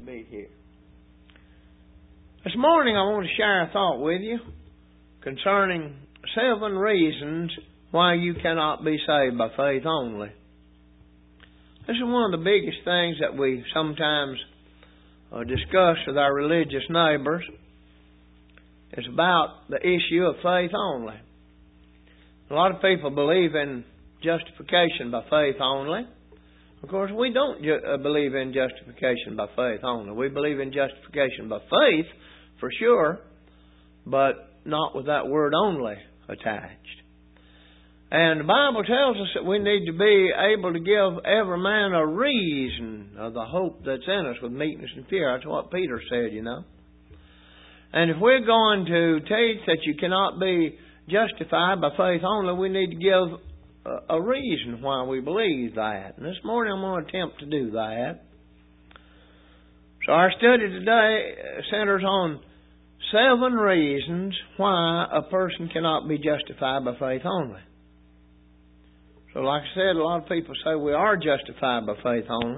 Be here. This morning I want to share a thought with you concerning 7 reasons why you cannot be saved by faith only. This is one of the biggest things that we sometimes discuss with our religious neighbors. It's about the issue of faith only. A lot of people believe in justification by faith only. Of course, we don't believe in justification by faith only. We believe in justification by faith, for sure, but not with that word only attached. And the Bible tells us that we need to be able to give every man a reason of the hope that's in us with meekness and fear. That's what Peter said, you know. And if we're going to teach that you cannot be justified by faith only, we need to give a reason why we believe that. And this morning I'm going to attempt to do that. So our study today centers on 7 reasons why a person cannot be justified by faith only. So like I said, a lot of people say we are justified by faith only.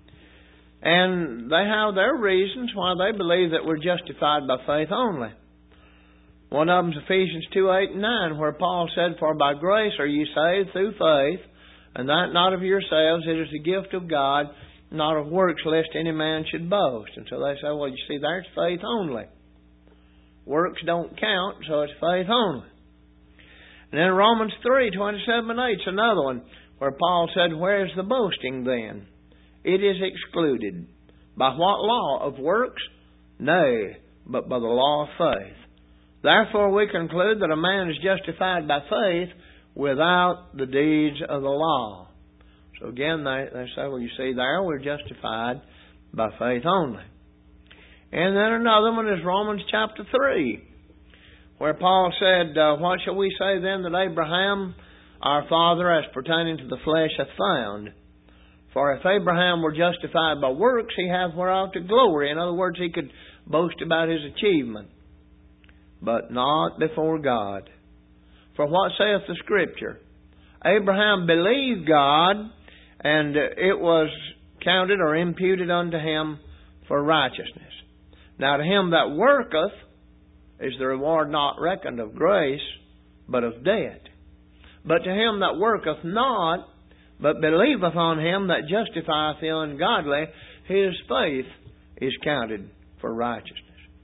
And they have their reasons why they believe that we're justified by faith only. One of them is Ephesians 2:8 and 9, where Paul said, "For by grace are ye saved through faith, and that not of yourselves, it is the gift of God, not of works, lest any man should boast." And so they say, well, you see, there's faith only. Works don't count, so it's faith only. And then Romans 3:27 and 8 is another one, where Paul said, "Where is the boasting then? It is excluded. By what law? Of works? Nay, but by the law of faith. Therefore we conclude that a man is justified by faith without the deeds of the law." So again, they say, well, you see there, we're justified by faith only. And then another one is Romans chapter 3, where Paul said, "What shall we say then that Abraham, our father, as pertaining to the flesh, hath found? For if Abraham were justified by works, he hath whereof to glory." In other words, he could boast about his achievement. "But not before God. For what saith the Scripture? Abraham believed God, and it was counted or imputed unto him for righteousness. Now to him that worketh is the reward not reckoned of grace, but of debt. But to him that worketh not, but believeth on him that justifieth the ungodly, his faith is counted for righteousness."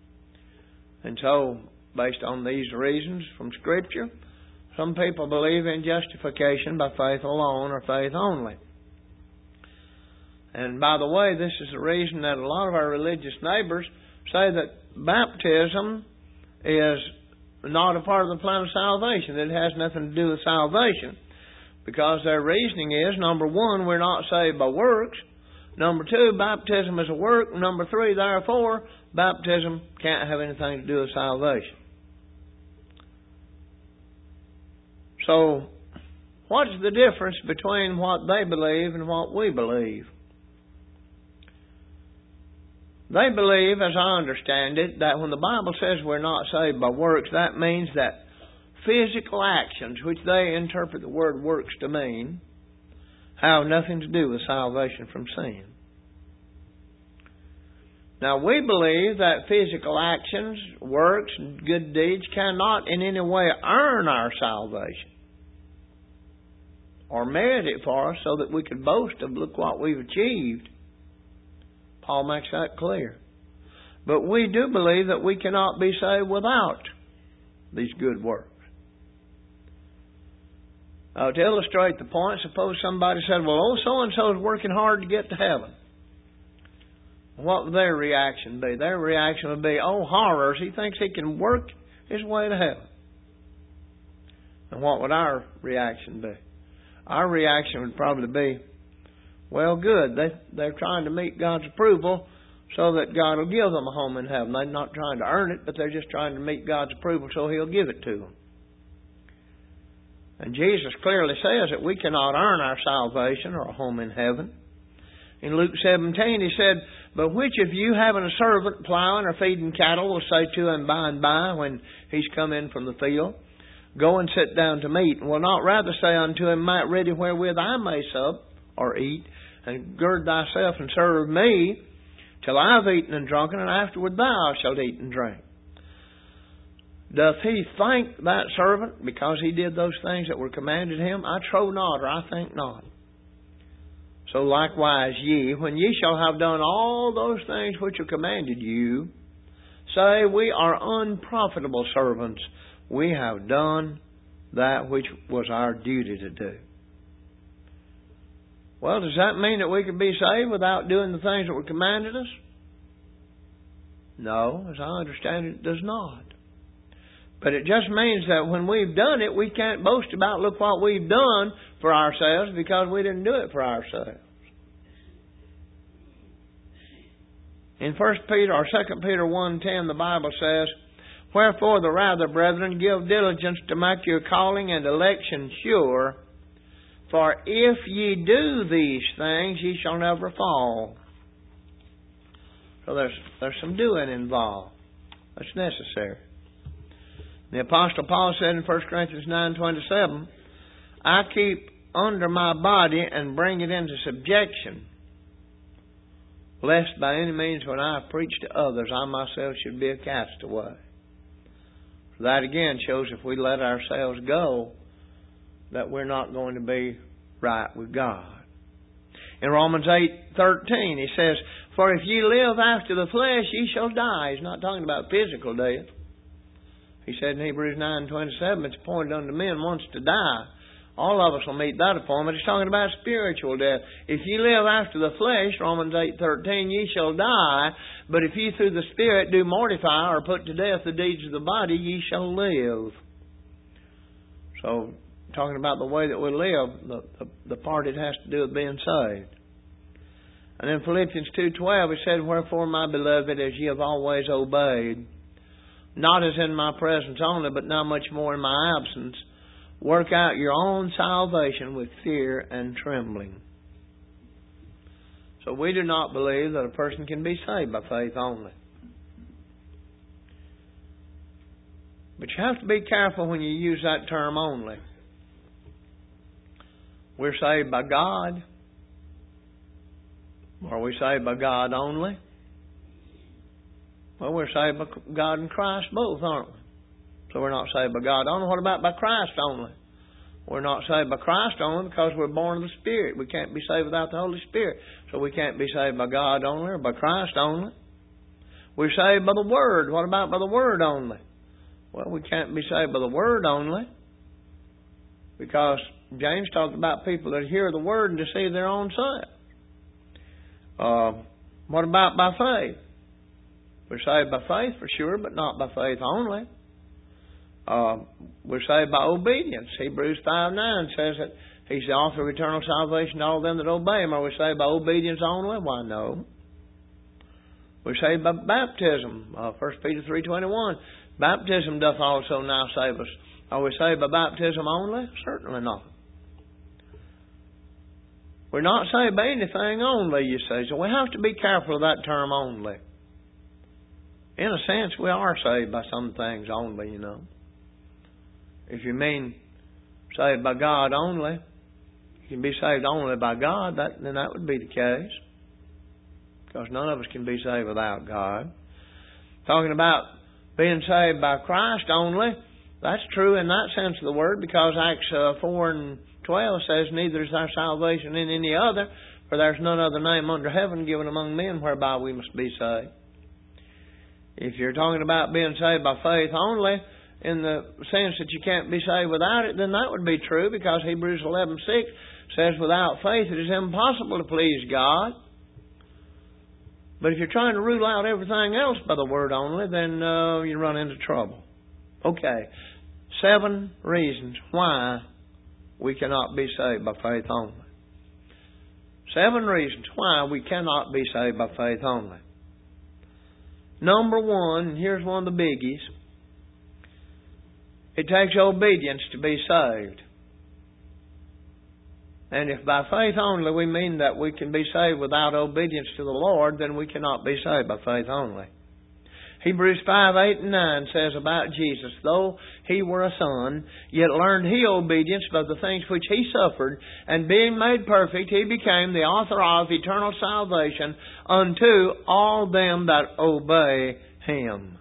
And so, based on these reasons from Scripture, some people believe in justification by faith alone or faith only. And by the way, this is the reason that a lot of our religious neighbors say that baptism is not a part of the plan of salvation. It has nothing to do with salvation. Because their reasoning is, number 1, we're not saved by works. Number 2, baptism is a work. Number 3, therefore, baptism can't have anything to do with salvation. So, what's the difference between what they believe and what we believe? They believe, as I understand it, that when the Bible says we're not saved by works, that means that physical actions, which they interpret the word works to mean, have nothing to do with salvation from sin. Now, we believe that physical actions, works, and good deeds cannot in any way earn our salvation or merit it for us so that we could boast of, look what we've achieved. Paul makes that clear. But we do believe that we cannot be saved without these good works. To illustrate the point, suppose somebody said, well, so-and-so is working hard to get to heaven. What would their reaction be? Their reaction would be, oh, horrors, he thinks he can work his way to heaven. And what would our reaction be? Our reaction would probably be, well, good, they're trying to meet God's approval so that God will give them a home in heaven. They're not trying to earn it, but they're just trying to meet God's approval so He'll give it to them. And Jesus clearly says that we cannot earn our salvation or a home in heaven. In Luke 17, He said, "But which of you, having a servant plowing or feeding cattle, will say to him by and by, when he's come in from the field, Go and sit down to meat, and will not rather say unto him, Make ready wherewith I may sup or eat, and gird thyself and serve me? till I have eaten and drunken, and afterward thou shalt eat and drink. Doth he thank that servant because he did those things that were commanded him? I trow not, or I think not. So likewise ye, when ye shall have done all those things which are commanded you, say, we are unprofitable servants. We have done that which was our duty to do. Well, does that mean that we can be saved without doing the things that were commanded us? No, as I understand it, it does not. But it just means that when we've done it, we can't boast about, look what we've done for ourselves, because we didn't do it for ourselves. In 1 Peter or 2 Peter 1:10, the Bible says, wherefore the rather, brethren, give diligence to make your calling and election sure. For if ye do these things, ye shall never fall. So there's some doing involved. That's necessary. The Apostle Paul said in 1 Corinthians 9:27, I keep under my body and bring it into subjection, lest by any means when I preach to others, I myself should be a castaway. That again shows if we let ourselves go, that we're not going to be right with God. In Romans 8:13, he says, for if ye live after the flesh, ye shall die. He's not talking about physical death. He said in Hebrews 9:27, it's appointed unto men once to die. All of us will meet that appointment. He's talking about spiritual death. If ye live after the flesh, Romans 8:13, ye shall die. But if ye through the Spirit do mortify or put to death the deeds of the body, ye shall live. So, talking about the way that we live, the part it has to do with being saved. And in Philippians 2:12, he said, wherefore, my beloved, as ye have always obeyed, not as in my presence only, but now much more in my absence, work out your own salvation with fear and trembling. So we do not believe that a person can be saved by faith only. But you have to be careful when you use that term only. We're saved by God. Are we saved by God only? Well, we're saved by God and Christ both, aren't we? So we're not saved by God only. What about by Christ only? We're not saved by Christ only because we're born of the Spirit. We can't be saved without the Holy Spirit. So we can't be saved by God only or by Christ only. We're saved by the Word. What about by the Word only? Well, we can't be saved by the Word only because James talked about people that hear the Word and deceive their own self. What about by faith? We're saved by faith for sure, but not by faith only. We're saved by obedience. Hebrews 5:9 says that He's the author of eternal salvation to all them that obey Him. Are we saved by obedience only? Why, no. We're saved by baptism. 1 Peter 3:21. Baptism doth also now save us. Are we saved by baptism only? Certainly not. We're not saved by anything only, you say. So we have to be careful of that term only. In a sense, we are saved by some things only, you know. If you mean saved by God only, you can be saved only by God, then that would be the case. Because none of us can be saved without God. Talking about being saved by Christ only, that's true in that sense of the word, because Acts 4:12 says, neither is there salvation in any other, for there's none other name under heaven given among men whereby we must be saved. If you're talking about being saved by faith only, in the sense that you can't be saved without it, then that would be true, because Hebrews 11:6 says, without faith it is impossible to please God. But if you're trying to rule out everything else by the word only, then you run into trouble. Okay, 7 reasons why we cannot be saved by faith only. 7 reasons why we cannot be saved by faith only. Number 1, and here's one of the biggies. It takes obedience to be saved. And if by faith only we mean that we can be saved without obedience to the Lord, then we cannot be saved by faith only. Hebrews 5:8-9 says about Jesus, though He were a son, yet learned He obedience by the things which He suffered, and being made perfect, He became the author of eternal salvation unto all them that obey Him.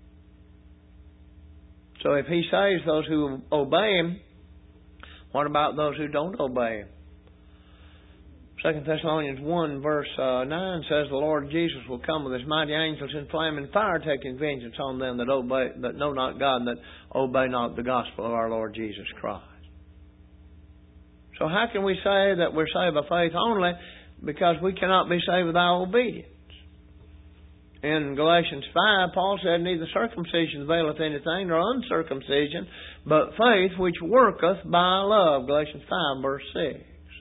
So if He saves those who obey Him, what about those who don't obey Him? 2 Thessalonians 1 verse 9 says, the Lord Jesus will come with His mighty angels in flaming fire, taking vengeance on them that know not God, and that obey not the gospel of our Lord Jesus Christ. So how can we say that we're saved by faith only? Because we cannot be saved without obedience. In Galatians 5, Paul said, neither circumcision availeth anything, nor uncircumcision, but faith which worketh by love. Galatians 5 verse 6.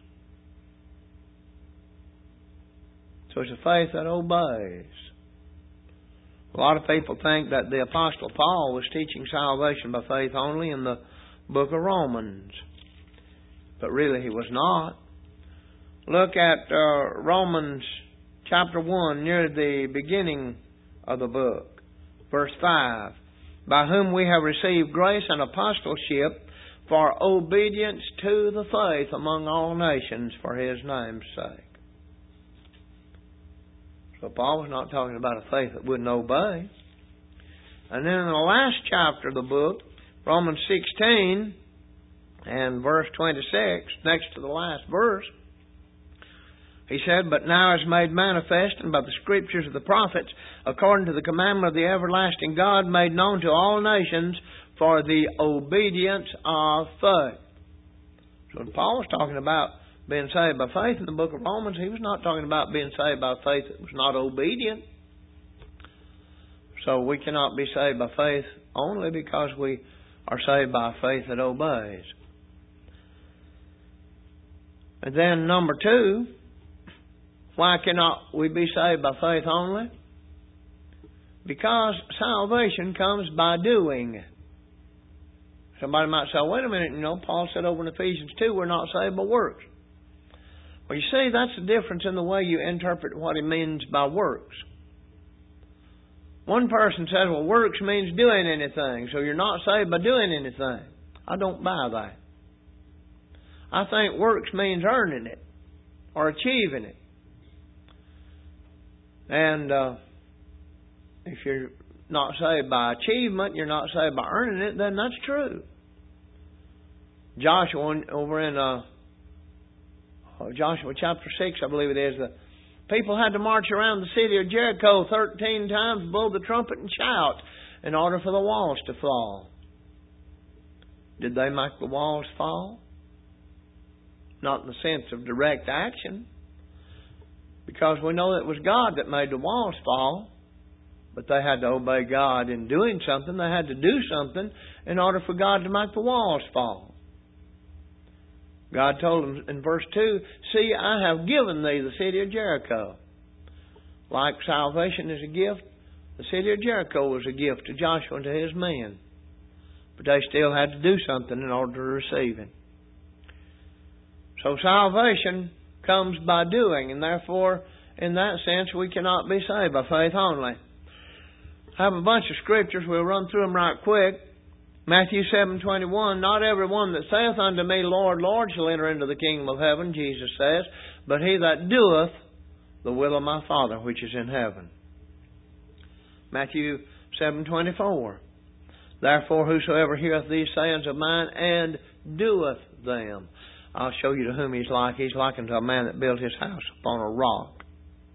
So it's a faith that obeys. A lot of people think that the Apostle Paul was teaching salvation by faith only in the book of Romans. But really he was not. Look at Romans chapter 1, near the beginning of the book. Verse 5. By whom we have received grace and apostleship for obedience to the faith among all nations for His name's sake. So Paul was not talking about a faith that wouldn't obey. And then in the last chapter of the book, Romans 16 and verse 26, next to the last verse, he said, but now is made manifest, and by the scriptures of the prophets, according to the commandment of the everlasting God, made known to all nations for the obedience of faith. So when Paul was talking about being saved by faith in the book of Romans, he was not talking about being saved by faith that was not obedient. So we cannot be saved by faith only because we are saved by faith that obeys. And then number 2, why cannot we be saved by faith only? Because salvation comes by doing. Somebody might say, wait a minute, Paul said over in Ephesians 2, we're not saved by works. Well, you see, that's the difference in the way you interpret what he means by works. One person says, well, works means doing anything, so you're not saved by doing anything. I don't buy that. I think works means earning it or achieving it. And if you're not saved by achievement, you're not saved by earning it, then that's true. Joshua, over in Joshua chapter 6, I believe it is, the people had to march around the city of Jericho 13 times, blow the trumpet and shout in order for the walls to fall. Did they make the walls fall? Not in the sense of direct action, because we know that it was God that made the walls fall, but they had to obey God in doing something. They had to do something in order for God to make the walls fall. God told them in verse 2, see, I have given thee the city of Jericho. Like salvation is a gift, the city of Jericho was a gift to Joshua and to his men. But they still had to do something in order to receive it. So salvation comes by doing, and therefore, in that sense, we cannot be saved by faith only. I have a bunch of scriptures. We'll run through them right quick. Matthew 7:21, not every one that saith unto me, Lord, Lord, shall enter into the kingdom of heaven, Jesus says, but he that doeth the will of my Father which is in heaven. Matthew 7:24, therefore whosoever heareth these sayings of mine and doeth them. I'll show you to whom he's like. He's like unto a man that built his house upon a rock.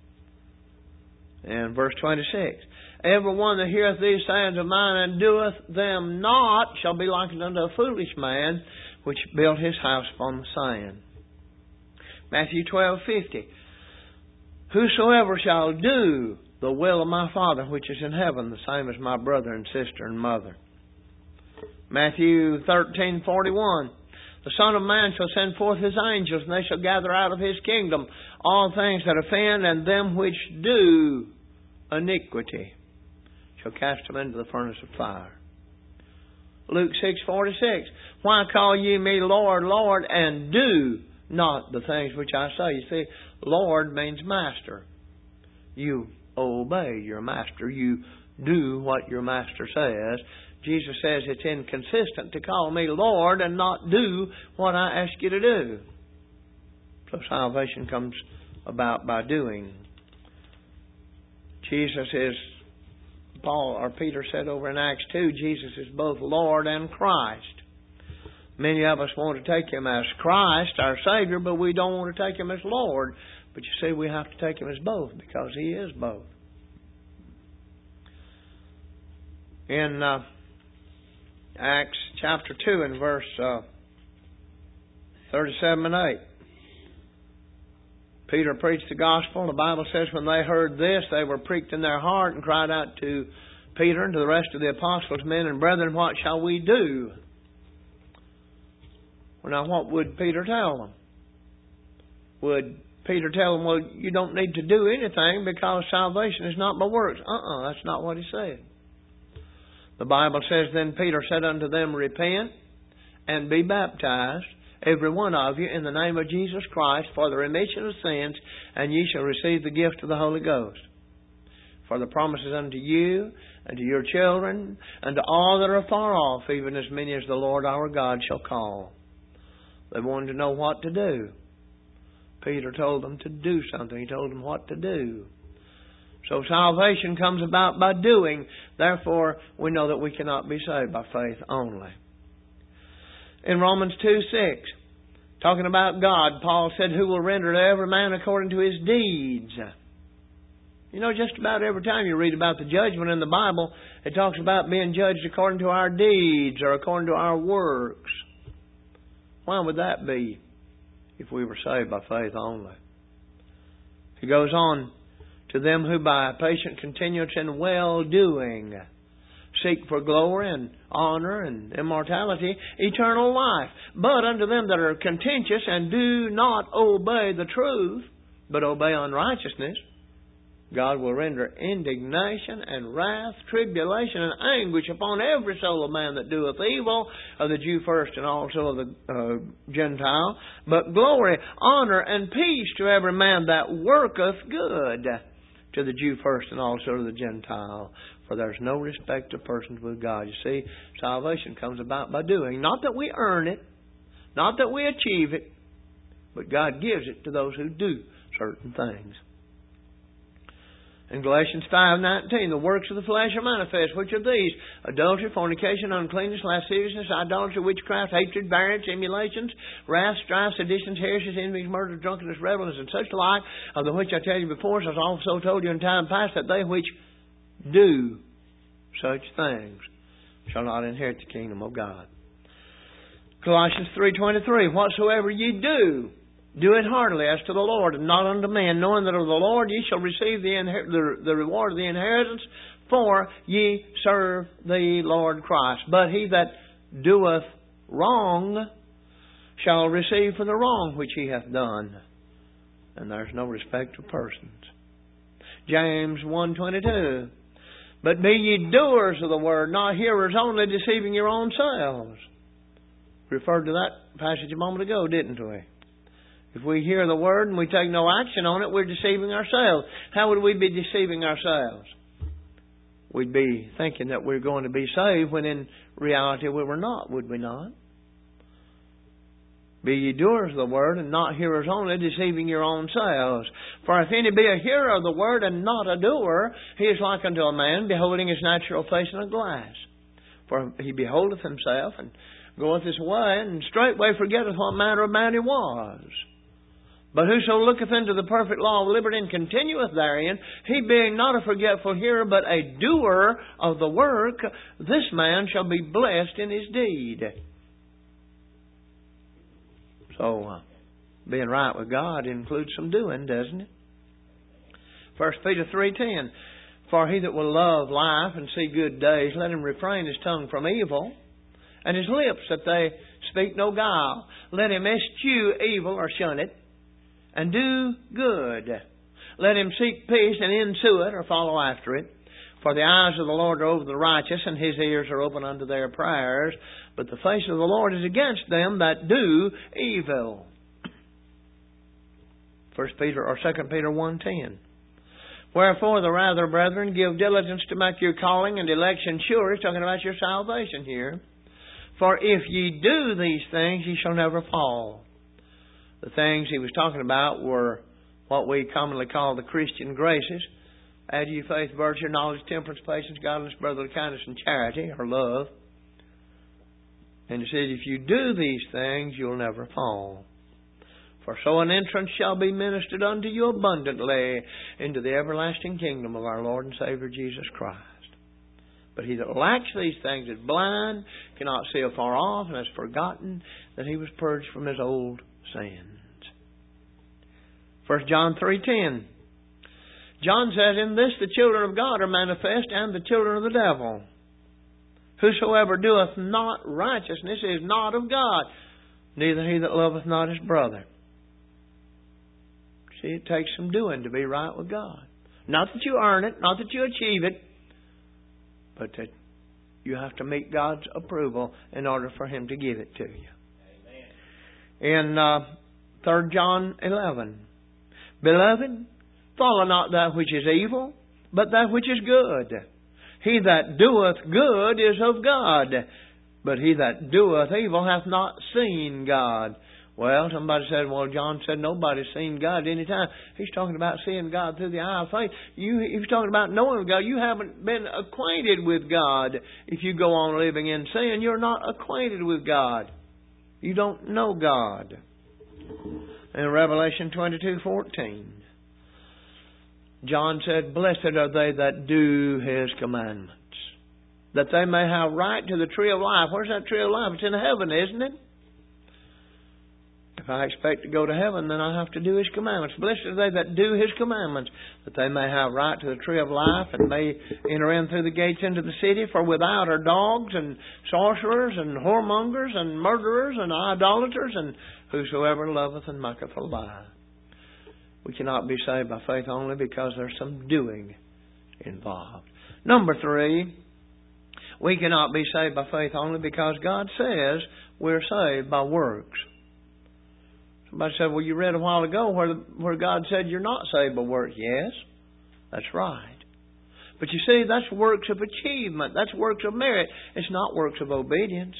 And verse 26, every one that heareth these sayings of mine and doeth them not shall be likened unto a foolish man which built his house upon the sand. Matthew 12:50, whosoever shall do the will of my Father which is in heaven, the same as my brother and sister and mother. Matthew 13:41, the Son of Man shall send forth His angels, and they shall gather out of His kingdom all things that offend, and them which do iniquity shall cast them into the furnace of fire. Luke 6:46, why call ye me Lord, Lord, and do not the things which I say? You see, Lord means master. You obey your master. You do what your master says. Jesus says it's inconsistent to call me Lord and not do what I ask you to do. So salvation comes about by doing. Jesus is, Peter said over in Acts 2, Jesus is both Lord and Christ. Many of us want to take Him as Christ, our Savior, but we don't want to take Him as Lord. But you see, we have to take Him as both because He is both. In Acts chapter 2 and verse 37 and 8, Peter preached the gospel. The Bible says when they heard this, they were pricked in their heart and cried out to Peter and to the rest of the apostles, men and brethren, what shall we do? Well, now what would Peter tell them? Would Peter tell them, well, you don't need to do anything because salvation is not by works? That's not what he said. The Bible says, then Peter said unto them, repent and be baptized, every one of you, in the name of Jesus Christ, for the remission of sins, and ye shall receive the gift of the Holy Ghost. For the promise is unto you, and to your children, and to all that are far off, even as many as the Lord our God shall call. They wanted to know what to do. Peter told them to do something. He told them what to do. So salvation comes about by doing. Therefore, we know that we cannot be saved by faith only. In Romans 2:6, talking about God, Paul said, who will render to every man according to his deeds. You know, just about every time you read about the judgment in the Bible, it talks about being judged according to our deeds or according to our works. Why would that be if we were saved by faith only? He goes on, to them who by patient continuance in well-doing seek for glory and honor and immortality, eternal life. But unto them that are contentious and do not obey the truth, but obey unrighteousness, God will render indignation and wrath, tribulation and anguish upon every soul of man that doeth evil, of the Jew first and also of the Gentile, but glory, honor, and peace to every man that worketh good, to the Jew first and also to the Gentile. For there's no respect of persons with God. You see, salvation comes about by doing. Not that we earn it, not that we achieve it, but God gives it to those who do certain things. In Galatians 5:19, the works of the flesh are manifest, which are these: adultery, fornication, uncleanness, lasciviousness, idolatry, witchcraft, hatred, variance, emulations, wrath, strife, seditions, heresies, envies, murders, drunkenness, revelries, and such like, of the which I tell you before, as I also told you in time past, that they which do such things shall not inherit the kingdom of God. Colossians 3:23, whatsoever ye do, do it heartily as to the Lord, and not unto men, knowing that of the Lord ye shall receive the reward of the inheritance, for ye serve the Lord Christ. But he that doeth wrong shall receive for the wrong which he hath done. And there's no respect of persons. James 1:22, but be ye doers of the word, not hearers only, deceiving your own selves. Referred to that passage a moment ago, didn't we? If we hear the Word and we take no action on it, we're deceiving ourselves. How would we be deceiving ourselves? We'd be thinking that we're going to be saved when in reality we were not, would we not? Be ye doers of the Word and not hearers only, deceiving your own selves. For if any be a hearer of the Word and not a doer, he is like unto a man beholding his natural face in a glass. For he beholdeth himself and goeth his way, and straightway forgetteth what manner of man he was. But whoso looketh into the perfect law of liberty and continueth therein, he being not a forgetful hearer, but a doer of the work, this man shall be blessed in his deed. So, being right with God includes some doing, doesn't it? 1 Peter 3:10, for he that will love life and see good days, let him refrain his tongue from evil, and his lips that they speak no guile. Let him eschew evil or shun it, and do good. Let him seek peace and ensue it or follow after it. For the eyes of the Lord are over the righteous, and his ears are open unto their prayers. But the face of the Lord is against them that do evil. 2 Peter 1:10. Wherefore the rather, brethren, give diligence to make your calling and election sure. He's talking about your salvation here. For if ye do these things, ye shall never fall. The things he was talking about were what we commonly call the Christian graces. Add ye faith, virtue, knowledge, temperance, patience, godliness, brotherly kindness, and charity, or love. And he said, if you do these things, you'll never fall. For so an entrance shall be ministered unto you abundantly into the everlasting kingdom of our Lord and Savior Jesus Christ. But he that lacks these things is blind, cannot see afar off, and has forgotten that he was purged from his old sins. 1 John 3:10. John says, in this the children of God are manifest, and the children of the devil. Whosoever doeth not righteousness is not of God, neither he that loveth not his brother. See, it takes some doing to be right with God. Not that you earn it, not that you achieve it, but that you have to meet God's approval in order for Him to give it to you. Amen. In 3 John 11, Beloved, follow not that which is evil, but that which is good. He that doeth good is of God, but he that doeth evil hath not seen God. Well, somebody said, well, John said nobody's seen God any time. He's talking about seeing God through the eye of faith. He's talking about knowing God. You haven't been acquainted with God. If you go on living in sin, you're not acquainted with God. You don't know God. In Revelation 22:14, John said, blessed are they that do His commandments, that they may have right to the tree of life. Where's that tree of life? It's in heaven, isn't it? If I expect to go to heaven, then I have to do His commandments. Blessed are they that do His commandments, that they may have right to the tree of life, and may enter in through the gates into the city. For without are dogs, and sorcerers, and whoremongers, and murderers, and idolaters, and whosoever loveth and maketh a lie. We cannot be saved by faith only because there's some doing involved. Number 3, we cannot be saved by faith only because God says we're saved by works. Somebody said, well, you read a while ago where God said you're not saved by works. Yes, that's right. But you see, that's works of achievement. That's works of merit. It's not works of obedience.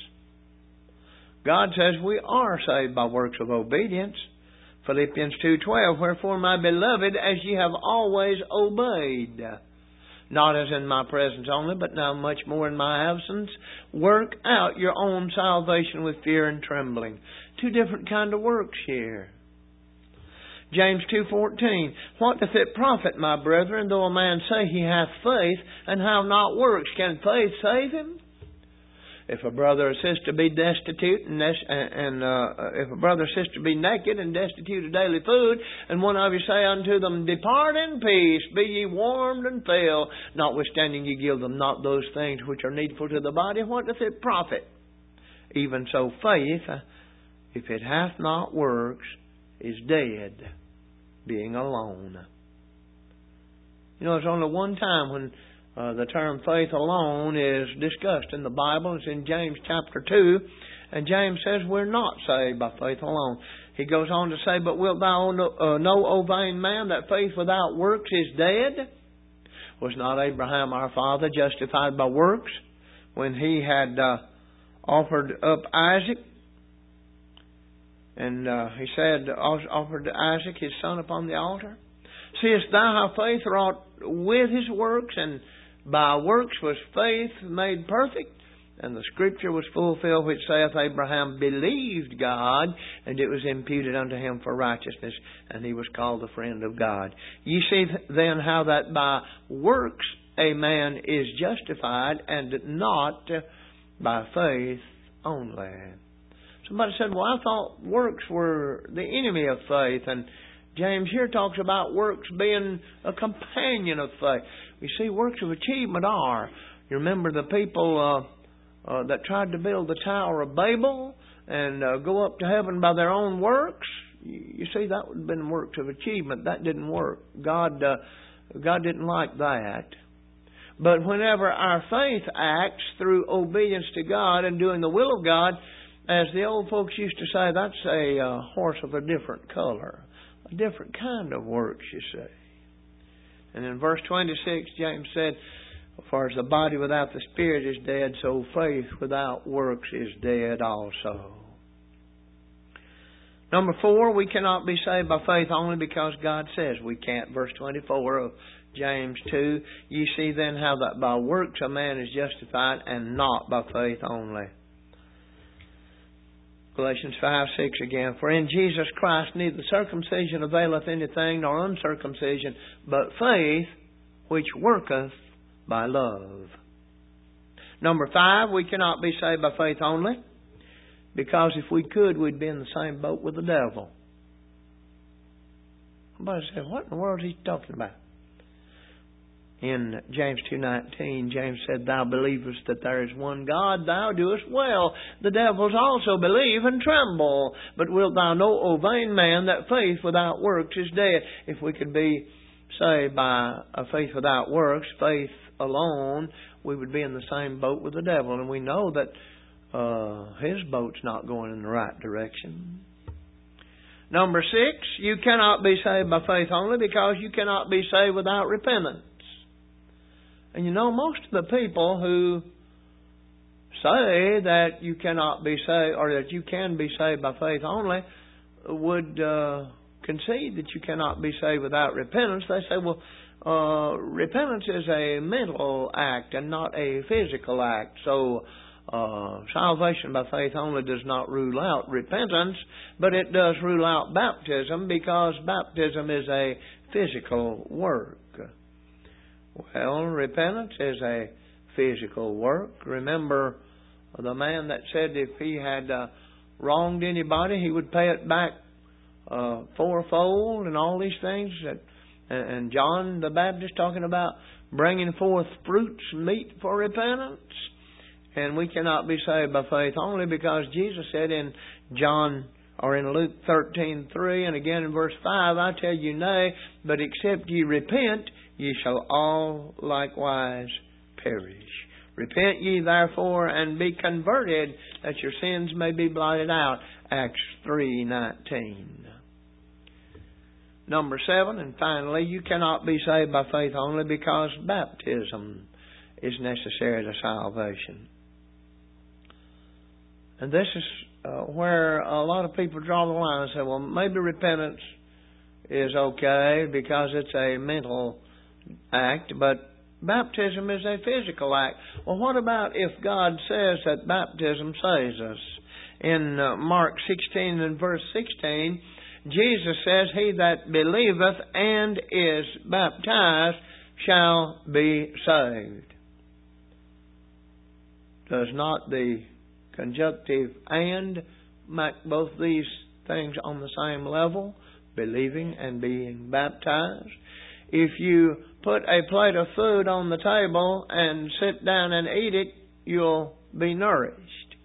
God says we are saved by works of obedience. Philippians 2:12, wherefore, my beloved, as ye have always obeyed, not as in my presence only, but now much more in my absence, work out your own salvation with fear and trembling. 2 different kind of works here. James 2:14, what doth it profit, my brethren, though a man say he hath faith and have not works? Can faith save him? If a brother or sister be destitute and if a brother or sister be naked and destitute of daily food, and one of you say unto them, depart in peace, be ye warmed and filled, notwithstanding ye give them not those things which are needful to the body, what doth it profit? Even so faith, if it hath not works, is dead, being alone. You know, there's only one time when the term faith alone is discussed in the Bible. It's in James chapter 2. And James says we're not saved by faith alone. He goes on to say, but wilt thou know, O vain man, that faith without works is dead? Was not Abraham our father justified by works when he had offered up Isaac? And he said, offered Isaac his son upon the altar? Seest thou how faith wrought with his works, and by works was faith made perfect? And the scripture was fulfilled which saith, Abraham believed God, and it was imputed unto him for righteousness, and he was called the friend of God. You see then how that by works a man is justified, and not by faith only. Somebody said, well, I thought works were the enemy of faith. And James here talks about works being a companion of faith. You see, works of achievement are. You remember the people that tried to build the Tower of Babel and go up to heaven by their own works? You see, that would have been works of achievement. That didn't work. God didn't like that. But whenever our faith acts through obedience to God and doing the will of God, as the old folks used to say, that's a horse of a different color. A different kind of works, you see. And in verse 26, James said, for as the body without the spirit is dead, so faith without works is dead also. Number 4, we cannot be saved by faith only because God says we can't. Verse 24 of James 2, ye see then how that by works a man is justified, and not by faith only. Galatians 5:6 again, for in Jesus Christ neither circumcision availeth anything, nor uncircumcision, but faith which worketh by love. Number 5, we cannot be saved by faith only, because if we could, we'd be in the same boat with the devil. Somebody said, what in the world is he talking about? In James 2:19, James said, thou believest that there is one God, thou doest well. The devils also believe and tremble. But wilt thou know, O vain man, that faith without works is dead? If we could be saved by a faith without works, faith alone, we would be in the same boat with the devil. And we know that his boat's not going in the right direction. Number 6, you cannot be saved by faith only because you cannot be saved without repentance. And you know, most of the people who say that you cannot be saved, or that you can be saved by faith only, would concede that you cannot be saved without repentance. They say, well, repentance is a mental act and not a physical act. So salvation by faith only does not rule out repentance, but it does rule out baptism, because baptism is a physical work. Well, repentance is a physical work. Remember the man that said if he had wronged anybody, he would pay it back fourfold, and all these things. And John the Baptist talking about bringing forth fruits meet for repentance. And we cannot be saved by faith only because Jesus said in Luke 13:3, and again in verse 5, I tell you nay, but except ye repent, ye shall all likewise perish. Repent ye therefore and be converted, that your sins may be blotted out. Acts 3:19. Number 7, and finally, you cannot be saved by faith only because baptism is necessary to salvation. And this is where a lot of people draw the line and say, well, maybe repentance is okay because it's a mental act, but baptism is a physical act. Well, what about if God says that baptism saves us? In Mark 16 and verse 16, Jesus says, he that believeth and is baptized shall be saved. Does not the conjunctive and make both these things on the same level? Believing and being baptized. If you put a plate of food on the table and sit down and eat it, you'll be nourished.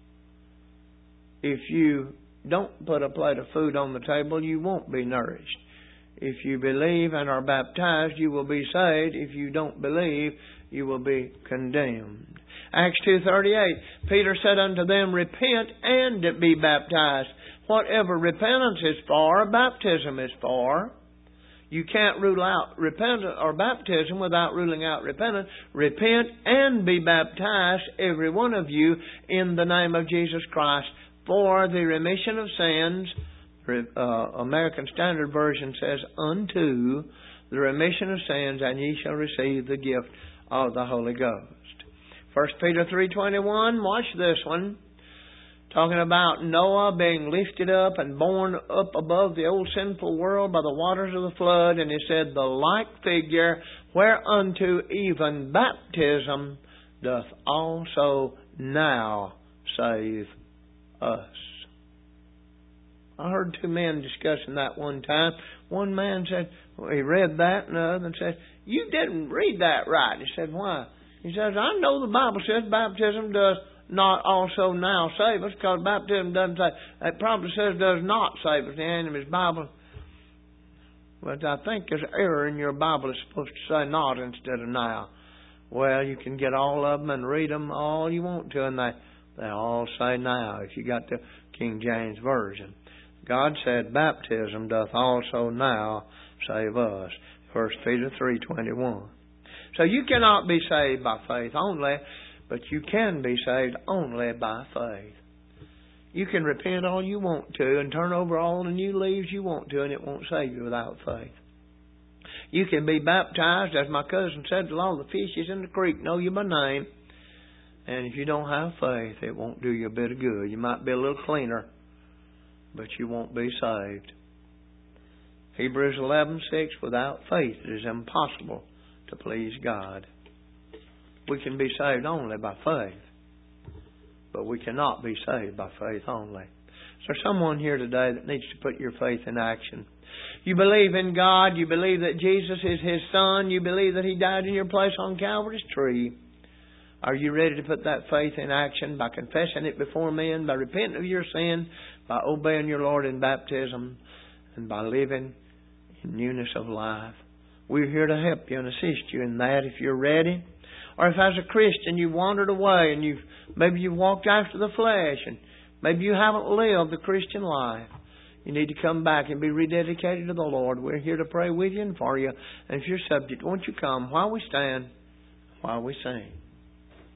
If you don't put a plate of food on the table, you won't be nourished. If you believe and are baptized, you will be saved. If you don't believe, you will be condemned. Acts 2:38, Peter said unto them, repent and be baptized. Whatever repentance is for, baptism is for. You can't rule out repentance or baptism without ruling out repentance. Repent and be baptized, every one of you, in the name of Jesus Christ, for the remission of sins. American Standard Version says, unto the remission of sins, and ye shall receive the gift of the Holy Ghost. 1 Peter 3:21, watch this one. Talking about Noah being lifted up and borne up above the old sinful world by the waters of the flood. And he said, the like figure whereunto even baptism doth also now save us. I heard two men discussing that one time. One man said, he read that, and the other said, you didn't read that right. He said, why? He says, I know the Bible says baptism does not also now save us, because baptism doesn't say. It probably says does not save us. The end of his Bible. But I think there's error in your Bible. It's supposed to say not instead of now. Well, you can get all of them and read them all you want to, and they all say now if you got the King James Version. God said baptism doth also now save us. 1 Peter 3:21. So you cannot be saved by faith only, but you can be saved only by faith. You can repent all you want to and turn over all the new leaves you want to, and it won't save you without faith. You can be baptized, as my cousin said, till all the fishes in the creek know you by name. And if you don't have faith, it won't do you a bit of good. You might be a little cleaner, but you won't be saved. Hebrews 11:6, without faith it is impossible to please God. We can be saved only by faith, but we cannot be saved by faith only. Is there someone here today that needs to put your faith in action? You believe in God. You believe that Jesus is His Son. You believe that He died in your place on Calvary's tree. Are you ready to put that faith in action by confessing it before men, by repenting of your sin, by obeying your Lord in baptism, and by living in newness of life? We're here to help you and assist you in that if you're ready. Or if as a Christian you wandered away and maybe you've walked after the flesh and maybe you haven't lived the Christian life, you need to come back and be rededicated to the Lord. We're here to pray with you and for you. And if you're subject, won't you come while we stand, while we sing?